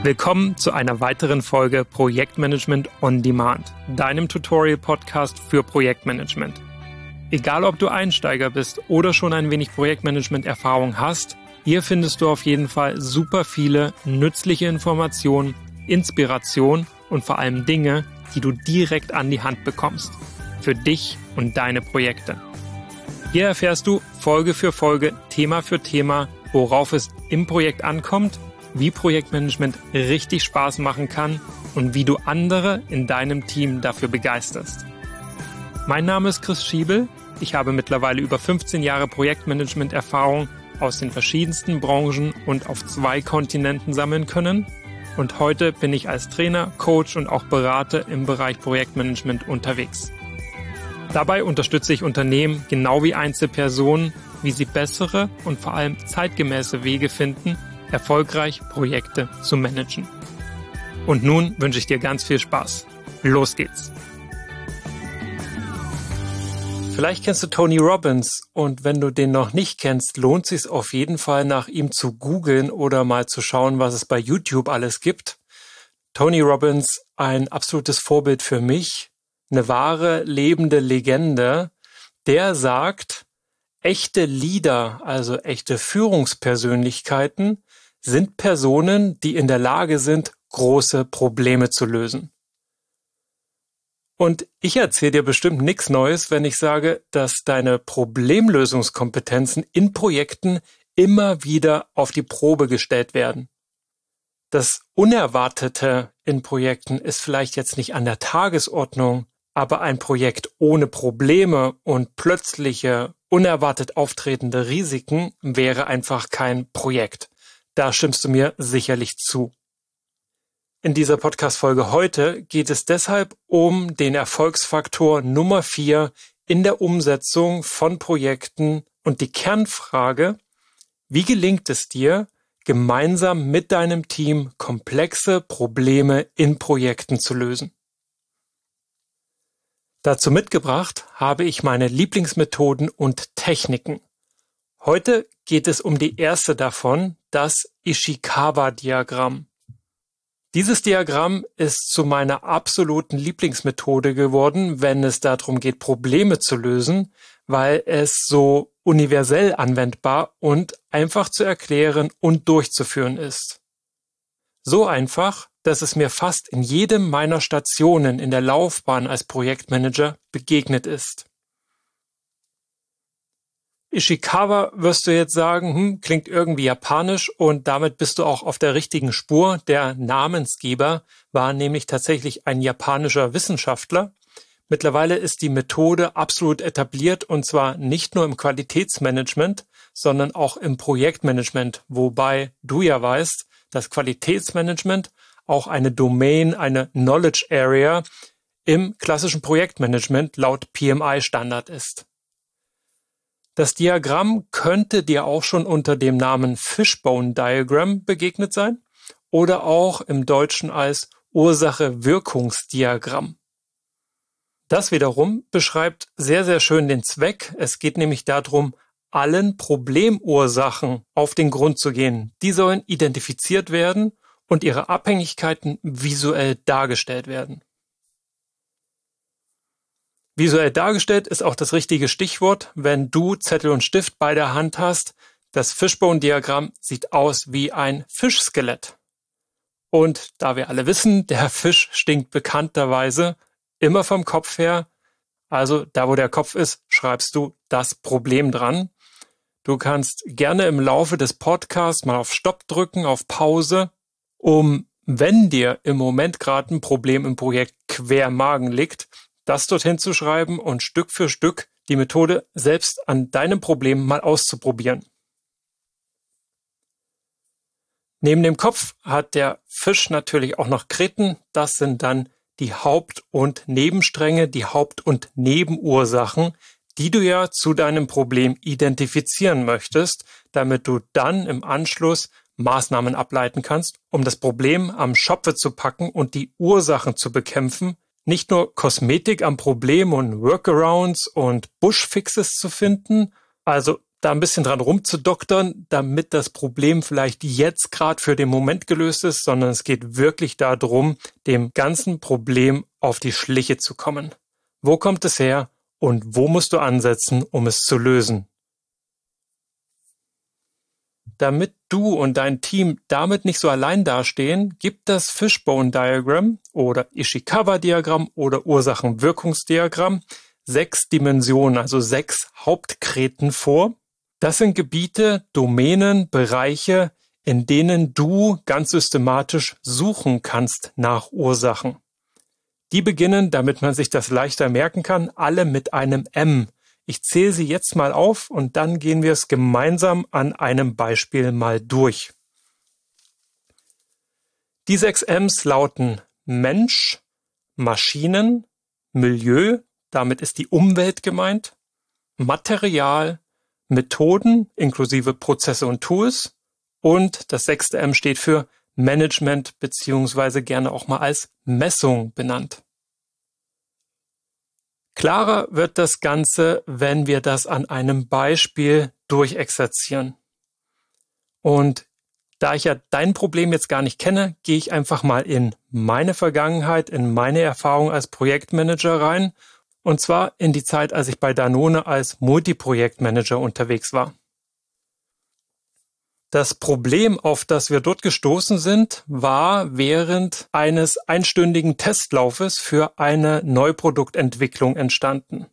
Willkommen zu einer weiteren Folge Projektmanagement on Demand, deinem Tutorial-Podcast für Projektmanagement. Egal, ob du Einsteiger bist oder schon ein wenig Projektmanagement-Erfahrung hast, hier findest du auf jeden Fall super viele nützliche Informationen, Inspiration und vor allem Dinge, die du direkt an die Hand bekommst. Für dich und deine Projekte. Hier erfährst du Folge für Folge, Thema für Thema, worauf es im Projekt ankommt, wie Projektmanagement richtig Spaß machen kann und wie du andere in deinem Team dafür begeisterst. Mein Name ist Chris Schiebel. Ich habe mittlerweile über 15 Jahre Projektmanagement-Erfahrung aus den verschiedensten Branchen und auf 2 Kontinenten sammeln können. Und heute bin ich als Trainer, Coach und auch Berater im Bereich Projektmanagement unterwegs. Dabei unterstütze ich Unternehmen genau wie Einzelpersonen, wie sie bessere und vor allem zeitgemäße Wege finden, erfolgreich Projekte zu managen. Und nun wünsche ich dir ganz viel Spaß. Los geht's! Vielleicht kennst du Tony Robbins und wenn du den noch nicht kennst, lohnt es sich auf jeden Fall nach ihm zu googeln oder mal zu schauen, was es bei YouTube alles gibt. Tony Robbins, ein absolutes Vorbild für mich, eine wahre, lebende Legende, der sagt, echte Leader, also echte Führungspersönlichkeiten, sind Personen, die in der Lage sind, große Probleme zu lösen. Und ich erzähle dir bestimmt nichts Neues, wenn ich sage, dass deine Problemlösungskompetenzen in Projekten immer wieder auf die Probe gestellt werden. Das Unerwartete in Projekten ist vielleicht jetzt nicht an der Tagesordnung, aber ein Projekt ohne Probleme und plötzliche, unerwartet auftretende Risiken wäre einfach kein Projekt. Da stimmst du mir sicherlich zu. In dieser Podcast-Folge heute geht es deshalb um den Erfolgsfaktor Nummer 4 in der Umsetzung von Projekten und die Kernfrage, wie gelingt es dir, gemeinsam mit deinem Team komplexe Probleme in Projekten zu lösen? Dazu mitgebracht habe ich meine Lieblingsmethoden und Techniken. Heute geht es um die erste davon, das Ishikawa-Diagramm. Dieses Diagramm ist zu meiner absoluten Lieblingsmethode geworden, wenn es darum geht, Probleme zu lösen, weil es so universell anwendbar und einfach zu erklären und durchzuführen ist. So einfach, dass es mir fast in jedem meiner Stationen in der Laufbahn als Projektmanager begegnet ist. Ishikawa wirst du jetzt sagen, klingt irgendwie japanisch und damit bist du auch auf der richtigen Spur. Der Namensgeber war nämlich tatsächlich ein japanischer Wissenschaftler. Mittlerweile ist die Methode absolut etabliert und zwar nicht nur im Qualitätsmanagement, sondern auch im Projektmanagement, wobei du ja weißt, dass Qualitätsmanagement auch eine Domain, eine Knowledge Area im klassischen Projektmanagement laut PMI-Standard ist. Das Diagramm könnte dir auch schon unter dem Namen Fishbone Diagram begegnet sein oder auch im Deutschen als Ursache-Wirkungsdiagramm. Das wiederum beschreibt sehr, sehr schön den Zweck. Es geht nämlich darum, allen Problemursachen auf den Grund zu gehen. Die sollen identifiziert werden und ihre Abhängigkeiten visuell dargestellt werden. Visuell dargestellt ist auch das richtige Stichwort, wenn du Zettel und Stift bei der Hand hast. Das Fishbone-Diagramm sieht aus wie ein Fischskelett. Und da wir alle wissen, der Fisch stinkt bekannterweise immer vom Kopf her. Also da, wo der Kopf ist, schreibst du das Problem dran. Du kannst gerne im Laufe des Podcasts mal auf Stopp drücken, auf Pause, um, wenn dir im Moment gerade ein Problem im Projekt quer im Magen liegt, das dorthin zu schreiben und Stück für Stück die Methode selbst an deinem Problem mal auszuprobieren. Neben dem Kopf hat der Fisch natürlich auch noch Kritten. Das sind dann die Haupt- und Nebenstränge, die Haupt- und Nebenursachen, die du ja zu deinem Problem identifizieren möchtest, damit du dann im Anschluss Maßnahmen ableiten kannst, um das Problem am Schopfe zu packen und die Ursachen zu bekämpfen, nicht nur Kosmetik am Problem und Workarounds und Bushfixes zu finden, also da ein bisschen dran rumzudoktern, damit das Problem vielleicht jetzt gerade für den Moment gelöst ist, sondern es geht wirklich darum, dem ganzen Problem auf die Schliche zu kommen. Wo kommt es her und wo musst du ansetzen, um es zu lösen? Damit du und dein Team damit nicht so allein dastehen, gibt das Fishbone Diagram oder Ishikawa-Diagramm oder Ursachen-Wirkungsdiagramm 6 Dimensionen, also 6 Hauptkreten vor. Das sind Gebiete, Domänen, Bereiche, in denen du ganz systematisch suchen kannst nach Ursachen. Die beginnen, damit man sich das leichter merken kann, alle mit einem M. Ich zähle sie jetzt mal auf und dann gehen wir es gemeinsam an einem Beispiel mal durch. Die 6 M's lauten Mensch, Maschinen, Milieu, damit ist die Umwelt gemeint, Material, Methoden inklusive Prozesse und Tools und das 6. M steht für Management beziehungsweise gerne auch mal als Messung benannt. Klarer wird das Ganze, wenn wir das an einem Beispiel durchexerzieren. Und da ich ja dein Problem jetzt gar nicht kenne, gehe ich einfach mal in meine Vergangenheit, in meine Erfahrung als Projektmanager rein. Und zwar in die Zeit, als ich bei Danone als Multiprojektmanager unterwegs war. Das Problem, auf das wir dort gestoßen sind, war während eines einstündigen Testlaufes für eine Neuproduktentwicklung entstanden.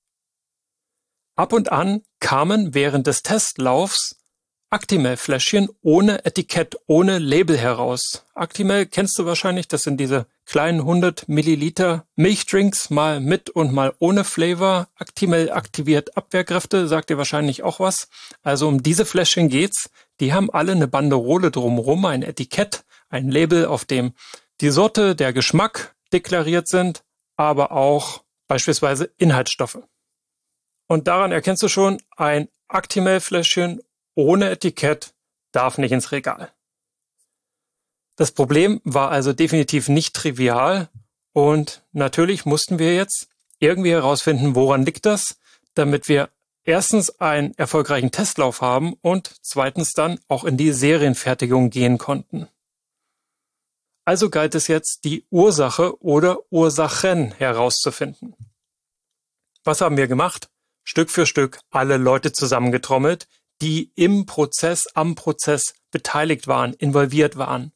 Ab und an kamen während des Testlaufs Actimel-Fläschchen ohne Etikett, ohne Label heraus. Actimel kennst du wahrscheinlich, das sind diese kleinen 100 Milliliter Milchdrinks, mal mit und mal ohne Flavor. Actimel aktiviert Abwehrkräfte, sagt dir wahrscheinlich auch was. Also um diese Fläschchen geht's. Die haben alle eine Banderole drumherum, ein Etikett, ein Label, auf dem die Sorte, der Geschmack deklariert sind, aber auch beispielsweise Inhaltsstoffe. Und daran erkennst du schon, ein Actimel-Fläschchen ohne Etikett darf nicht ins Regal. Das Problem war also definitiv nicht trivial und natürlich mussten wir jetzt irgendwie herausfinden, woran liegt das, damit wir erstens einen erfolgreichen Testlauf haben und zweitens dann auch in die Serienfertigung gehen konnten. Also galt es jetzt, die Ursache oder Ursachen herauszufinden. Was haben wir gemacht? Stück für Stück alle Leute zusammengetrommelt, die im Prozess, am Prozess beteiligt waren, involviert waren.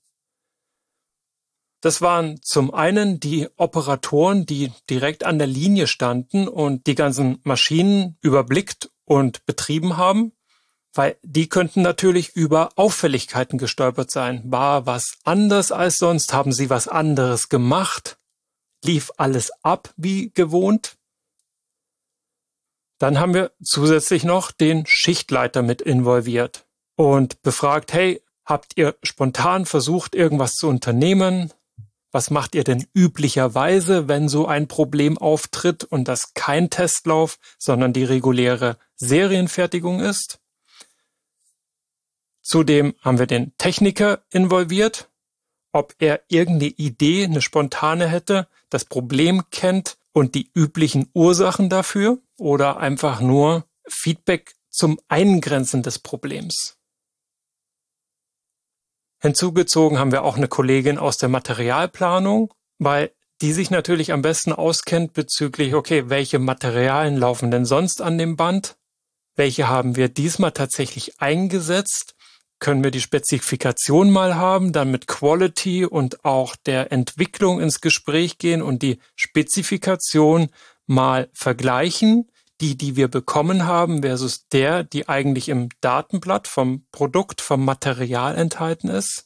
Das waren zum einen die Operatoren, die direkt an der Linie standen und die ganzen Maschinen überblickt und betrieben haben, weil die könnten natürlich über Auffälligkeiten gestolpert sein. War was anders als sonst? Haben sie was anderes gemacht? Lief alles ab wie gewohnt? Dann haben wir zusätzlich noch den Schichtleiter mit involviert und befragt, hey, habt ihr spontan versucht, irgendwas zu unternehmen? Was macht ihr denn üblicherweise, wenn so ein Problem auftritt und das kein Testlauf, sondern die reguläre Serienfertigung ist? Zudem haben wir den Techniker involviert, ob er irgendeine Idee, eine spontane hätte, das Problem kennt und die üblichen Ursachen dafür oder einfach nur Feedback zum Eingrenzen des Problems. Hinzugezogen haben wir auch eine Kollegin aus der Materialplanung, weil die sich natürlich am besten auskennt bezüglich, okay, welche Materialien laufen denn sonst an dem Band? Welche haben wir diesmal tatsächlich eingesetzt? Können wir die Spezifikation mal haben, dann mit Quality und auch der Entwicklung ins Gespräch gehen und die Spezifikation mal vergleichen, die wir bekommen haben versus die eigentlich im Datenblatt vom Produkt, vom Material enthalten ist.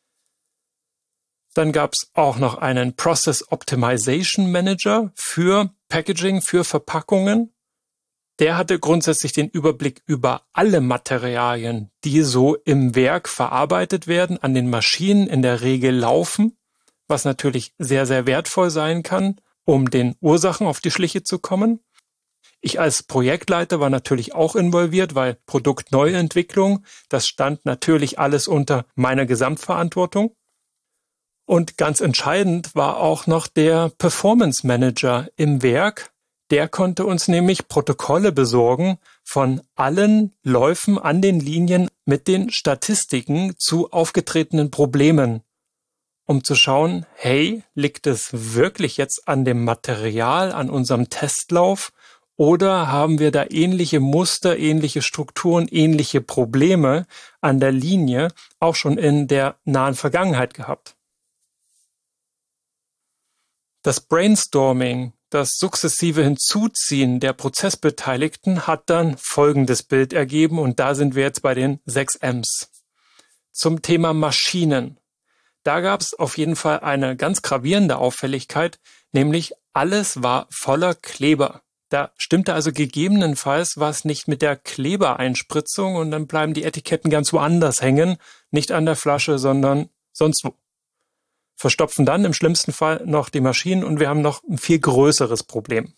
Dann gab es auch noch einen Process Optimization Manager für Packaging, für Verpackungen. Der hatte grundsätzlich den Überblick über alle Materialien, die so im Werk verarbeitet werden, an den Maschinen in der Regel laufen, was natürlich sehr, sehr wertvoll sein kann, um den Ursachen auf die Schliche zu kommen. Ich als Projektleiter war natürlich auch involviert, weil Produktneuentwicklung, das stand natürlich alles unter meiner Gesamtverantwortung. Und ganz entscheidend war auch noch der Performance Manager im Werk. Der konnte uns nämlich Protokolle besorgen, von allen Läufen an den Linien mit den Statistiken zu aufgetretenen Problemen, um zu schauen, hey, liegt es wirklich jetzt an dem Material, an unserem Testlauf, oder haben wir da ähnliche Muster, ähnliche Strukturen, ähnliche Probleme an der Linie auch schon in der nahen Vergangenheit gehabt? Das Brainstorming, das sukzessive Hinzuziehen der Prozessbeteiligten hat dann folgendes Bild ergeben, und da sind wir jetzt bei den 6 M's. Zum Thema Maschinen. Da gab es auf jeden Fall eine ganz gravierende Auffälligkeit, nämlich alles war voller Kleber. Da stimmte also gegebenenfalls was nicht mit der Klebereinspritzung und dann bleiben die Etiketten ganz woanders hängen, nicht an der Flasche, sondern sonst wo. Verstopfen dann im schlimmsten Fall noch die Maschinen und wir haben noch ein viel größeres Problem.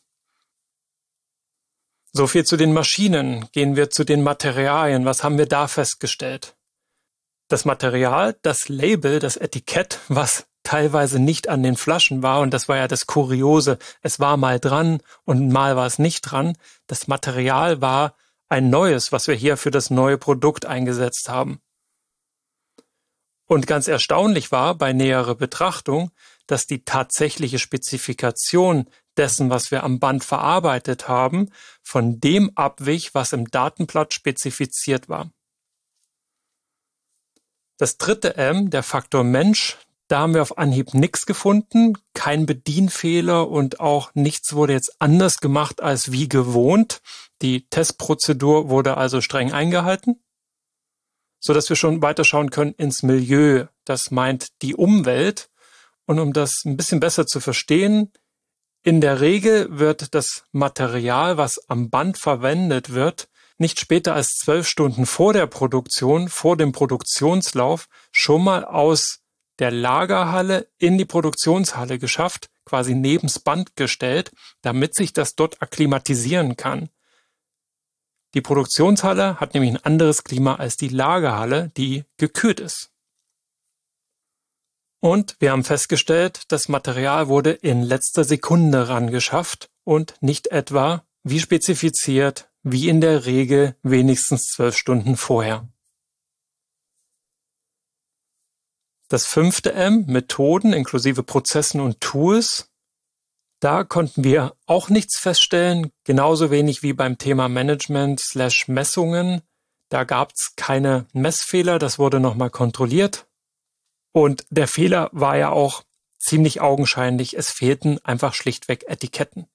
So viel zu den Maschinen. Gehen wir zu den Materialien. Was haben wir da festgestellt? Das Material, das Label, das Etikett, was teilweise nicht an den Flaschen war, und das war ja das Kuriose, es war mal dran und mal war es nicht dran. Das Material war ein neues, was wir hier für das neue Produkt eingesetzt haben. Und ganz erstaunlich war bei näherer Betrachtung, dass die tatsächliche Spezifikation dessen, was wir am Band verarbeitet haben, von dem abwich, was im Datenblatt spezifiziert war. Das dritte M, der Faktor Mensch, da haben wir auf Anhieb nichts gefunden, kein Bedienfehler und auch nichts wurde jetzt anders gemacht als wie gewohnt. Die Testprozedur wurde also streng eingehalten, sodass wir schon weiterschauen können ins Milieu. Das meint die Umwelt. Und um das ein bisschen besser zu verstehen, in der Regel wird das Material, was am Band verwendet wird, nicht später als 12 Stunden vor der Produktion, vor dem Produktionslauf, schon mal aus der Lagerhalle in die Produktionshalle geschafft, quasi nebens Band gestellt, damit sich das dort akklimatisieren kann. Die Produktionshalle hat nämlich ein anderes Klima als die Lagerhalle, die gekühlt ist. Und wir haben festgestellt, das Material wurde in letzter Sekunde rangeschafft und nicht etwa, wie spezifiziert, wie in der Regel wenigstens 12 Stunden vorher. Das 5. M, Methoden inklusive Prozessen und Tools. Da konnten wir auch nichts feststellen, genauso wenig wie beim Thema Management/Messungen. Da gab es keine Messfehler, das wurde nochmal kontrolliert. Und der Fehler war ja auch ziemlich augenscheinlich, es fehlten einfach schlichtweg Etiketten.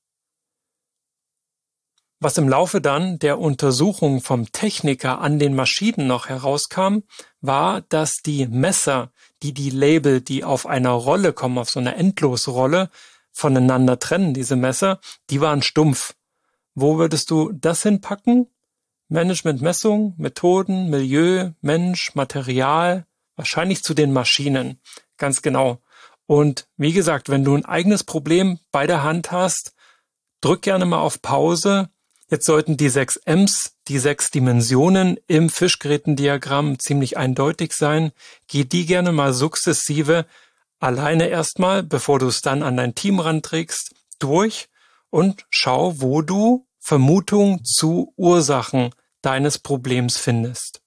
Was im Laufe dann der Untersuchung vom Techniker an den Maschinen noch herauskam, war, dass die Messer, die Label, die auf einer Rolle kommen, auf so einer Endlosrolle, voneinander trennen, diese Messer, die waren stumpf. Wo würdest du das hinpacken? Management, Messung, Methoden, Milieu, Mensch, Material, wahrscheinlich zu den Maschinen, ganz genau. Und wie gesagt, wenn du ein eigenes Problem bei der Hand hast, drück gerne mal auf Pause. Jetzt sollten die 6 M's, die 6 Dimensionen im Fischgrätendiagramm ziemlich eindeutig sein. Geh die gerne mal sukzessive alleine erstmal, bevor du es dann an dein Team ranträgst, durch und schau, wo du Vermutungen zu Ursachen deines Problems findest.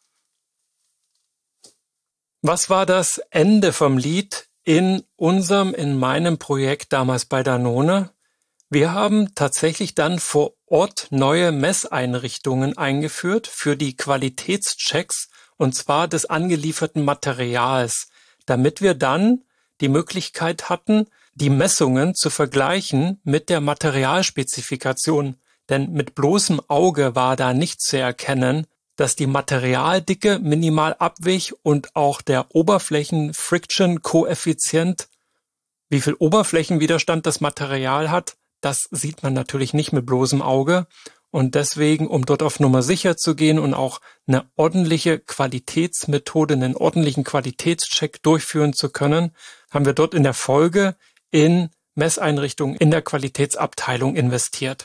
Was war das Ende vom Lied in meinem Projekt damals bei Danone? Wir haben tatsächlich dann vor Ort neue Messeinrichtungen eingeführt für die Qualitätschecks, und zwar des angelieferten Materials, damit wir dann die Möglichkeit hatten, die Messungen zu vergleichen mit der Materialspezifikation. Denn mit bloßem Auge war da nicht zu erkennen, dass die Materialdicke minimal abwich und auch der Oberflächen-Friction-Koeffizient, wie viel Oberflächenwiderstand das Material hat, das sieht man natürlich nicht mit bloßem Auge. Und deswegen, um dort auf Nummer sicher zu gehen und auch eine ordentliche Qualitätsmethode, einen ordentlichen Qualitätscheck durchführen zu können, haben wir dort in der Folge in Messeinrichtungen in der Qualitätsabteilung investiert.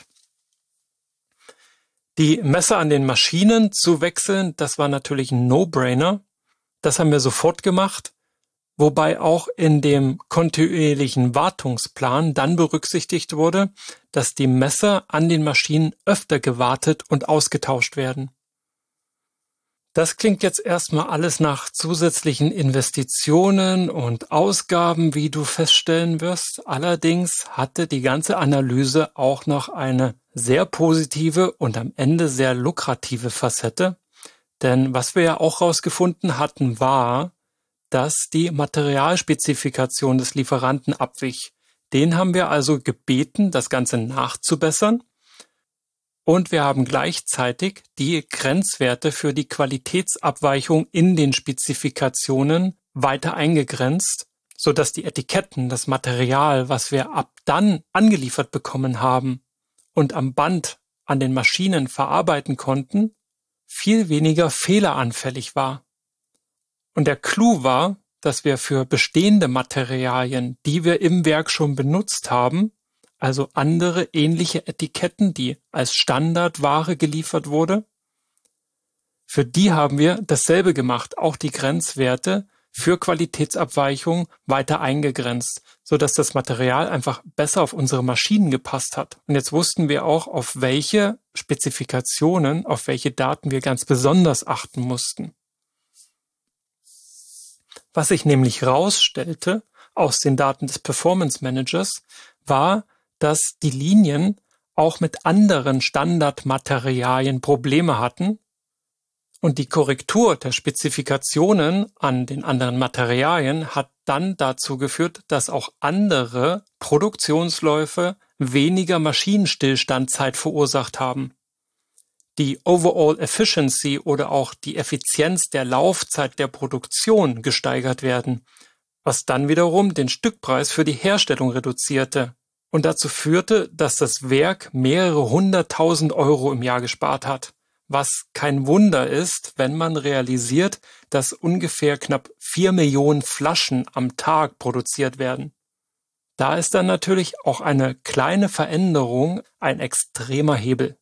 Die Messer an den Maschinen zu wechseln, das war natürlich ein No-Brainer. Das haben wir sofort gemacht. wobei auch in dem kontinuierlichen Wartungsplan dann berücksichtigt wurde, dass die Messer an den Maschinen öfter gewartet und ausgetauscht werden. Das klingt jetzt erstmal alles nach zusätzlichen Investitionen und Ausgaben, wie du feststellen wirst. Allerdings hatte die ganze Analyse auch noch eine sehr positive und am Ende sehr lukrative Facette. Denn was wir ja auch herausgefunden hatten, war, dass die Materialspezifikation des Lieferanten abwich. Den haben wir also gebeten, das Ganze nachzubessern. Und wir haben gleichzeitig die Grenzwerte für die Qualitätsabweichung in den Spezifikationen weiter eingegrenzt, sodass die Etiketten, das Material, was wir ab dann angeliefert bekommen haben und am Band an den Maschinen verarbeiten konnten, viel weniger fehleranfällig war. Und der Clou war, dass wir für bestehende Materialien, die wir im Werk schon benutzt haben, also andere ähnliche Etiketten, die als Standardware geliefert wurde, für die haben wir dasselbe gemacht, auch die Grenzwerte für Qualitätsabweichungen weiter eingegrenzt, sodass das Material einfach besser auf unsere Maschinen gepasst hat. Und jetzt wussten wir auch, auf welche Spezifikationen, auf welche Daten wir ganz besonders achten mussten. Was sich nämlich herausstellte aus den Daten des Performance Managers, war, dass die Linien auch mit anderen Standardmaterialien Probleme hatten und die Korrektur der Spezifikationen an den anderen Materialien hat dann dazu geführt, dass auch andere Produktionsläufe weniger Maschinenstillstandzeit verursacht haben. Die Overall Efficiency oder auch die Effizienz der Laufzeit der Produktion gesteigert werden, was dann wiederum den Stückpreis für die Herstellung reduzierte und dazu führte, dass das Werk mehrere 100.000 Euro im Jahr gespart hat, was kein Wunder ist, wenn man realisiert, dass ungefähr knapp 4 Millionen Flaschen am Tag produziert werden. Da ist dann natürlich auch eine kleine Veränderung ein extremer Hebel.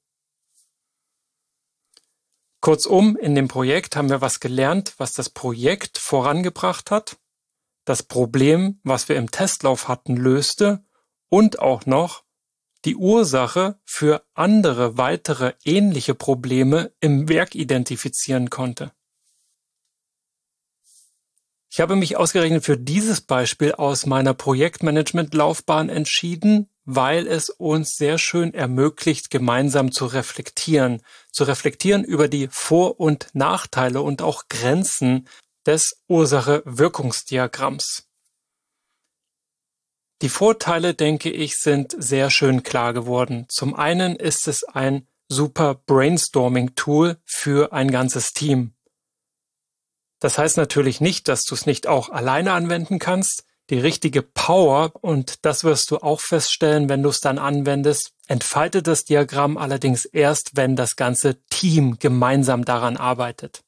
Kurzum, in dem Projekt haben wir was gelernt, was das Projekt vorangebracht hat, das Problem, was wir im Testlauf hatten, löste und auch noch die Ursache für andere weitere ähnliche Probleme im Werk identifizieren konnte. Ich habe mich ausgerechnet für dieses Beispiel aus meiner Projektmanagement-Laufbahn entschieden, weil es uns sehr schön ermöglicht, gemeinsam zu reflektieren über die Vor- und Nachteile und auch Grenzen des Ursache-Wirkungsdiagramms. Die Vorteile, denke ich, sind sehr schön klar geworden. Zum einen ist es ein super Brainstorming-Tool für ein ganzes Team. Das heißt natürlich nicht, dass du es nicht auch alleine anwenden kannst. Die richtige Power, und das wirst du auch feststellen, wenn du es dann anwendest, entfaltet das Diagramm allerdings erst, wenn das ganze Team gemeinsam daran arbeitet.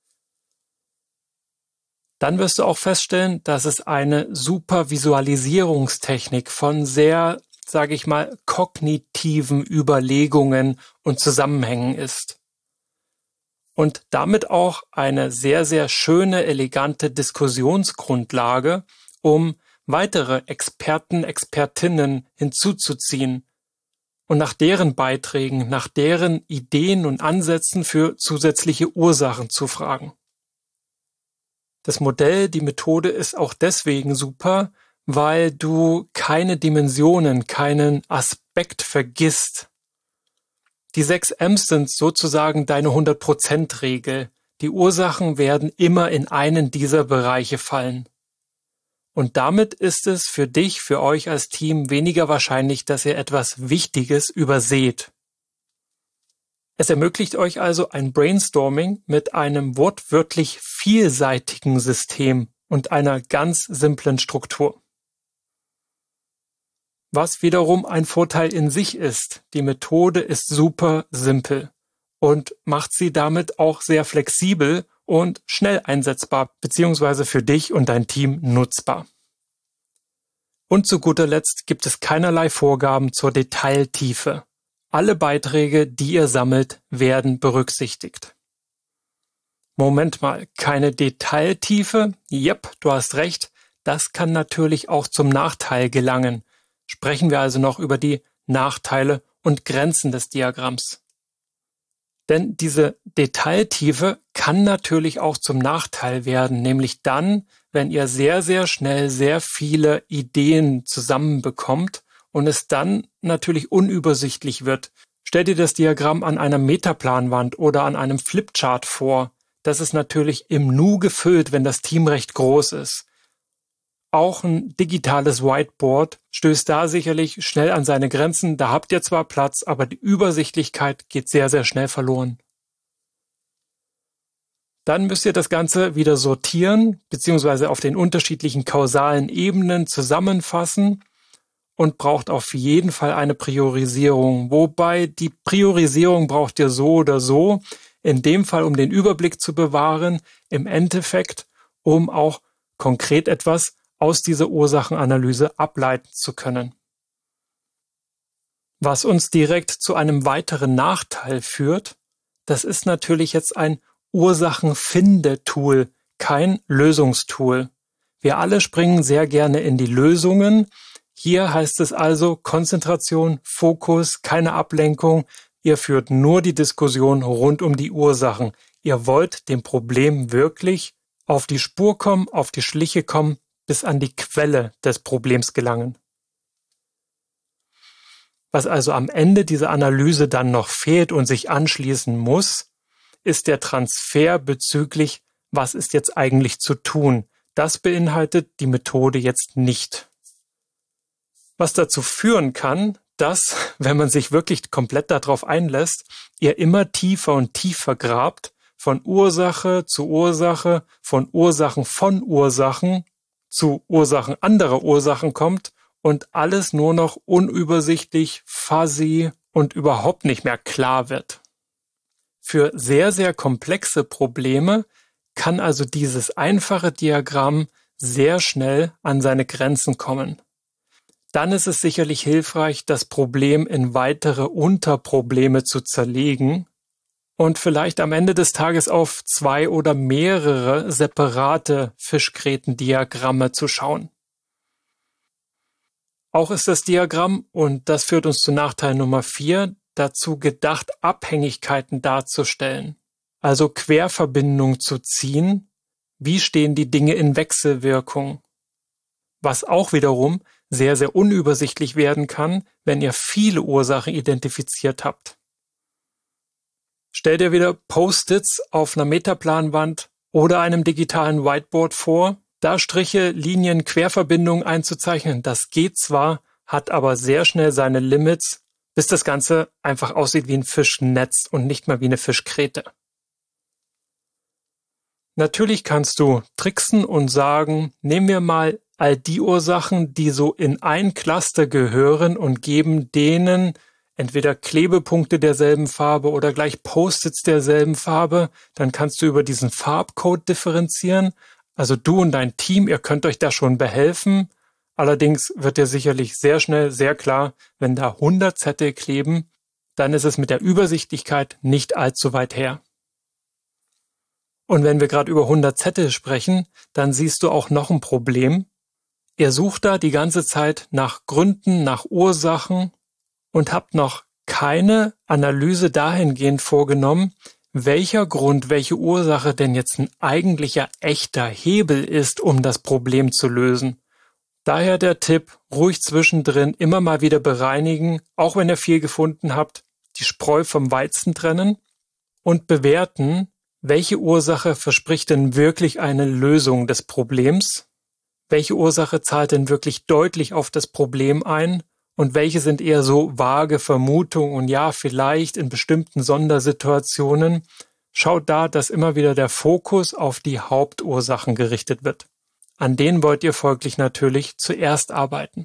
Dann wirst du auch feststellen, dass es eine super Visualisierungstechnik von sehr, sage ich mal, kognitiven Überlegungen und Zusammenhängen ist. Und damit auch eine sehr, sehr schöne, elegante Diskussionsgrundlage, um weitere Experten, Expertinnen hinzuzuziehen und nach deren Beiträgen, nach deren Ideen und Ansätzen für zusätzliche Ursachen zu fragen. Das Modell, die Methode ist auch deswegen super, weil du keine Dimensionen, keinen Aspekt vergisst. Die 6 M's sind sozusagen deine 100%-Regel. Die Ursachen werden immer in einen dieser Bereiche fallen. Und damit ist es für dich, für euch als Team weniger wahrscheinlich, dass ihr etwas Wichtiges überseht. Es ermöglicht euch also ein Brainstorming mit einem wortwörtlich vielseitigen System und einer ganz simplen Struktur. Was wiederum ein Vorteil in sich ist. Die Methode ist super simpel und macht sie damit auch sehr flexibel und schnell einsetzbar, beziehungsweise für dich und dein Team nutzbar. Und zu guter Letzt gibt es keinerlei Vorgaben zur Detailtiefe. Alle Beiträge, die ihr sammelt, werden berücksichtigt. Moment mal, keine Detailtiefe? Yep, du hast recht. Das kann natürlich auch zum Nachteil gelangen. Sprechen wir also noch über die Nachteile und Grenzen des Diagramms. Denn diese Detailtiefe kann natürlich auch zum Nachteil werden, nämlich dann, wenn ihr sehr, sehr schnell sehr viele Ideen zusammenbekommt und es dann natürlich unübersichtlich wird. Stell dir das Diagramm an einer Metaplanwand oder an einem Flipchart vor. Das ist natürlich im Nu gefüllt, wenn das Team recht groß ist. Auch ein digitales Whiteboard stößt da sicherlich schnell an seine Grenzen. Da habt ihr zwar Platz, aber die Übersichtlichkeit geht sehr, sehr schnell verloren. Dann müsst ihr das Ganze wieder sortieren, beziehungsweise auf den unterschiedlichen kausalen Ebenen zusammenfassen und braucht auf jeden Fall eine Priorisierung. Wobei die Priorisierung braucht ihr so oder so. In dem Fall, um den Überblick zu bewahren, im Endeffekt, um auch konkret etwas aus dieser Ursachenanalyse ableiten zu können. Was uns direkt zu einem weiteren Nachteil führt, das ist natürlich jetzt ein Ursachenfinde-Tool, kein Lösungstool. Wir alle springen sehr gerne in die Lösungen. Hier heißt es also Konzentration, Fokus, keine Ablenkung. Ihr führt nur die Diskussion rund um die Ursachen. Ihr wollt dem Problem wirklich auf die Spur kommen, auf die Schliche kommen, bis an die Quelle des Problems gelangen. Was also am Ende dieser Analyse dann noch fehlt und sich anschließen muss, ist der Transfer bezüglich, was ist jetzt eigentlich zu tun. Das beinhaltet die Methode jetzt nicht. Was dazu führen kann, dass, wenn man sich wirklich komplett darauf einlässt, ihr immer tiefer und tiefer grabt, von Ursache zu Ursache, von Ursachen zu Ursachen anderer Ursachen kommt und alles nur noch unübersichtlich, fuzzy und überhaupt nicht mehr klar wird. Für sehr, sehr komplexe Probleme kann also dieses einfache Diagramm sehr schnell an seine Grenzen kommen. Dann ist es sicherlich hilfreich, das Problem in weitere Unterprobleme zu zerlegen und vielleicht am Ende des Tages auf 2 oder mehrere separate Fischgrätendiagramme zu schauen. Auch ist das Diagramm, und das führt uns zu Nachteil Nummer 4, dazu gedacht, Abhängigkeiten darzustellen, also Querverbindungen zu ziehen. Wie stehen die Dinge in Wechselwirkung? Was auch wiederum sehr, sehr unübersichtlich werden kann, wenn ihr viele Ursachen identifiziert habt. Stell dir wieder Post-its auf einer Metaplanwand oder einem digitalen Whiteboard vor, da Striche, Linien, Querverbindungen einzuzeichnen. Das geht zwar, hat aber sehr schnell seine Limits, bis das Ganze einfach aussieht wie ein Fischnetz und nicht mal wie eine Fischgräte. Natürlich kannst du tricksen und sagen, nehmen wir mal all die Ursachen, die so in ein Cluster gehören und geben denen entweder Klebepunkte derselben Farbe oder gleich Post-its derselben Farbe. Dann kannst du über diesen Farbcode differenzieren. Also du und dein Team, ihr könnt euch da schon behelfen. Allerdings wird dir sicherlich sehr schnell sehr klar, wenn da 100 Zettel kleben, dann ist es mit der Übersichtlichkeit nicht allzu weit her. Und wenn wir gerade über 100 Zettel sprechen, dann siehst du auch noch ein Problem. Ihr sucht da die ganze Zeit nach Gründen, nach Ursachen und habt noch keine Analyse dahingehend vorgenommen, welcher Grund, welche Ursache denn jetzt ein eigentlicher echter Hebel ist, um das Problem zu lösen. Daher der Tipp, ruhig zwischendrin immer mal wieder bereinigen, auch wenn ihr viel gefunden habt, die Spreu vom Weizen trennen und bewerten, welche Ursache verspricht denn wirklich eine Lösung des Problems, welche Ursache zahlt denn wirklich deutlich auf das Problem ein und welche sind eher so vage Vermutungen und ja, vielleicht in bestimmten Sondersituationen. Schaut da, dass immer wieder der Fokus auf die Hauptursachen gerichtet wird. An denen wollt ihr folglich natürlich zuerst arbeiten.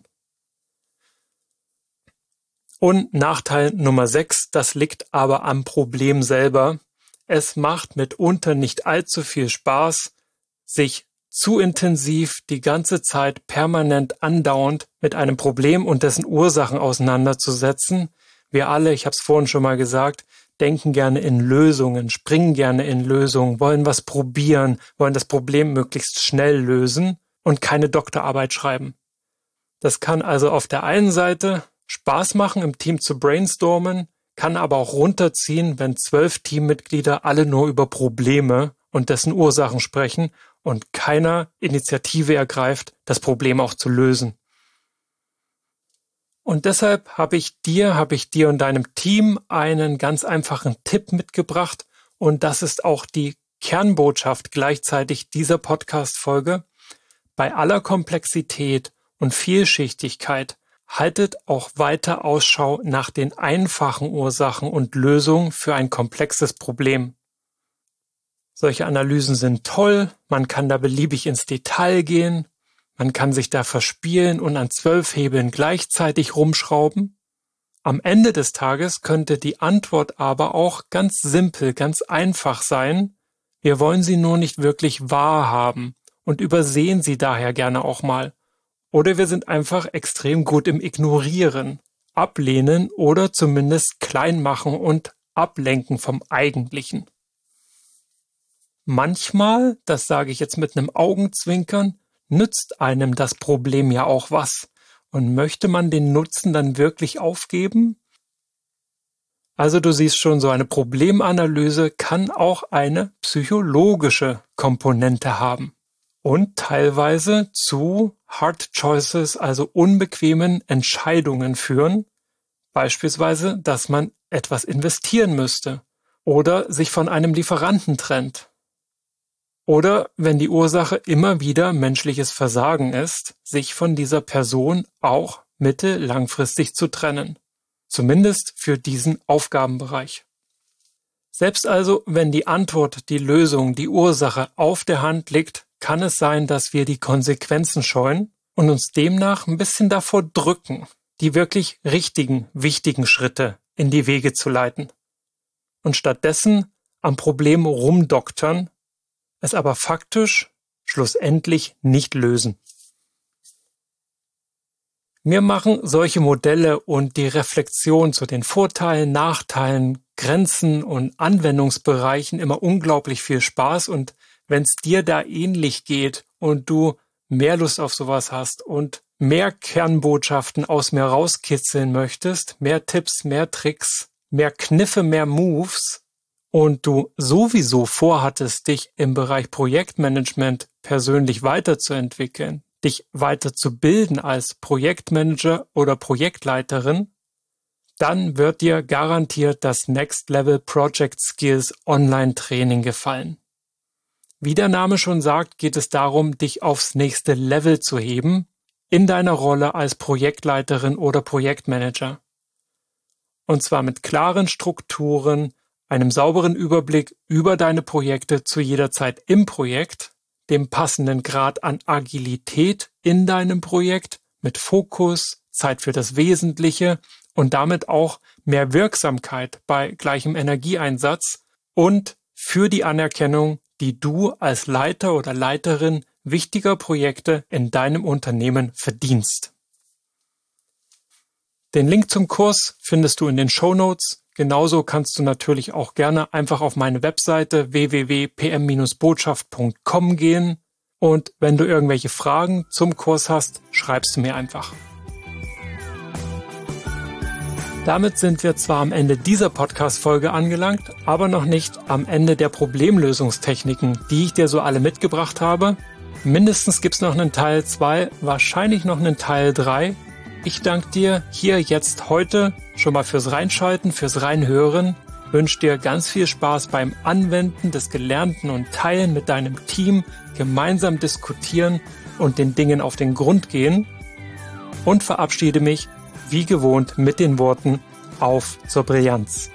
Und Nachteil Nummer 6, das liegt aber am Problem selber. Es macht mitunter nicht allzu viel Spaß, sich zu intensiv die ganze Zeit permanent andauernd mit einem Problem und dessen Ursachen auseinanderzusetzen. Wir alle, ich habe es vorhin schon mal gesagt, denken gerne in Lösungen, springen gerne in Lösungen, wollen was probieren, wollen das Problem möglichst schnell lösen. und keine Doktorarbeit schreiben. Das kann also auf der einen Seite Spaß machen, im Team zu brainstormen, kann aber auch runterziehen, wenn 12 Teammitglieder alle nur über Probleme und dessen Ursachen sprechen und keiner Initiative ergreift, das Problem auch zu lösen. Und deshalb habe ich dir und deinem Team einen ganz einfachen Tipp mitgebracht und das ist auch die Kernbotschaft gleichzeitig dieser Podcast-Folge. Bei aller Komplexität und Vielschichtigkeit haltet auch weiter Ausschau nach den einfachen Ursachen und Lösungen für ein komplexes Problem. Solche Analysen sind toll, man kann da beliebig ins Detail gehen, man kann sich da verspielen und an 12 Hebeln gleichzeitig rumschrauben. Am Ende des Tages könnte die Antwort aber auch ganz simpel, ganz einfach sein. Wir wollen sie nur nicht wirklich wahrhaben und übersehen sie daher gerne auch mal. Oder wir sind einfach extrem gut im Ignorieren, Ablehnen oder zumindest klein machen und ablenken vom Eigentlichen. Manchmal, das sage ich jetzt mit einem Augenzwinkern, nützt einem das Problem ja auch was. Und möchte man den Nutzen dann wirklich aufgeben? Also du siehst schon, so eine Problemanalyse kann auch eine psychologische Komponente haben. Und teilweise zu Hard Choices, also unbequemen Entscheidungen führen, beispielsweise, dass man etwas investieren müsste oder sich von einem Lieferanten trennt. Oder wenn die Ursache immer wieder menschliches Versagen ist, sich von dieser Person auch langfristig zu trennen. Zumindest für diesen Aufgabenbereich. Selbst also, wenn die Antwort, die Lösung, die Ursache auf der Hand liegt, kann es sein, dass wir die Konsequenzen scheuen und uns demnach ein bisschen davor drücken, die wirklich richtigen, wichtigen Schritte in die Wege zu leiten. Und stattdessen am Problem rumdoktern, es aber faktisch schlussendlich nicht lösen. Mir machen solche Modelle und die Reflexion zu den Vorteilen, Nachteilen, Grenzen und Anwendungsbereichen immer unglaublich viel Spaß und wenn es dir da ähnlich geht und du mehr Lust auf sowas hast und mehr Kernbotschaften aus mir rauskitzeln möchtest, mehr Tipps, mehr Tricks, mehr Kniffe, mehr Moves und du sowieso vorhattest, dich im Bereich Projektmanagement persönlich weiterzuentwickeln, dich weiterzubilden als Projektmanager oder Projektleiterin, dann wird dir garantiert das Next Level Project Skills Online-Training gefallen. Wie der Name schon sagt, geht es darum, dich aufs nächste Level zu heben in deiner Rolle als Projektleiterin oder Projektmanager. Und zwar mit klaren Strukturen, einem sauberen Überblick über deine Projekte zu jeder Zeit im Projekt, dem passenden Grad an Agilität in deinem Projekt, mit Fokus, Zeit für das Wesentliche und damit auch mehr Wirksamkeit bei gleichem Energieeinsatz und für die Anerkennung, die du als Leiter oder Leiterin wichtiger Projekte in deinem Unternehmen verdienst. Den Link zum Kurs findest du in den Shownotes. Genauso kannst du natürlich auch gerne einfach auf meine Webseite www.pm-botschaft.com gehen und wenn du irgendwelche Fragen zum Kurs hast, schreibst du mir einfach. Damit sind wir zwar am Ende dieser Podcast-Folge angelangt, aber noch nicht am Ende der Problemlösungstechniken, die ich dir so alle mitgebracht habe. Mindestens gibt's noch einen Teil 2, wahrscheinlich noch einen Teil 3. Ich danke dir hier jetzt heute schon mal fürs Reinschalten, fürs Reinhören. Wünsche dir ganz viel Spaß beim Anwenden des Gelernten und Teilen mit deinem Team, gemeinsam diskutieren und den Dingen auf den Grund gehen. Und verabschiede mich wie gewohnt mit den Worten auf zur Brillanz.